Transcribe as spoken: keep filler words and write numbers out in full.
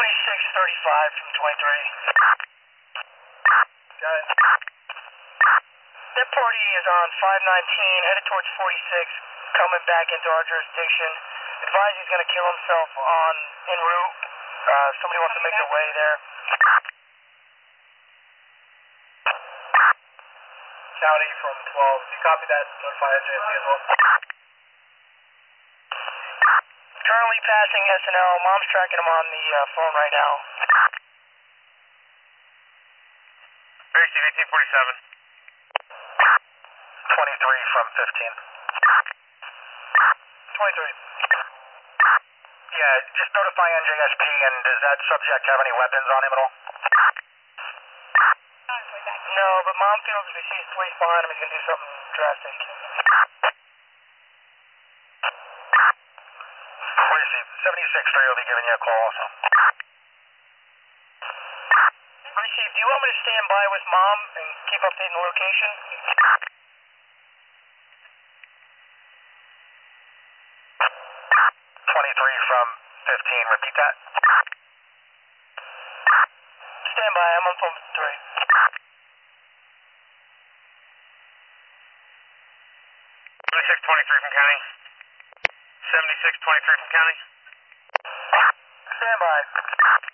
twenty-six thirty-five from twenty-three. Got it. That party is on five nineteen, headed towards forty-six, coming back into our jurisdiction. Advise he's going to kill himself on en route. Uh, somebody wants to make their way there. County from twelve. If you copy that, notify S J S C as well. Currently passing S N L. Mom's tracking him on the uh, phone right now. Receive eighteen forty-seven. twenty-three from fifteen. twenty-three. Yeah, just notify N J S P, and does that subject have any weapons on him at all? No, but Mom feels if he sees police behind him, he's going to do something drastic. Receive. seventy-six three will be giving you a call also. Receive. Do you want me to stand by with Mom and keep updating the location? twenty-three from fifteen. Repeat that. Stand by. I'm on phone three. seventy-six twenty-three from county. seventy-six twenty-three from county. Stand by.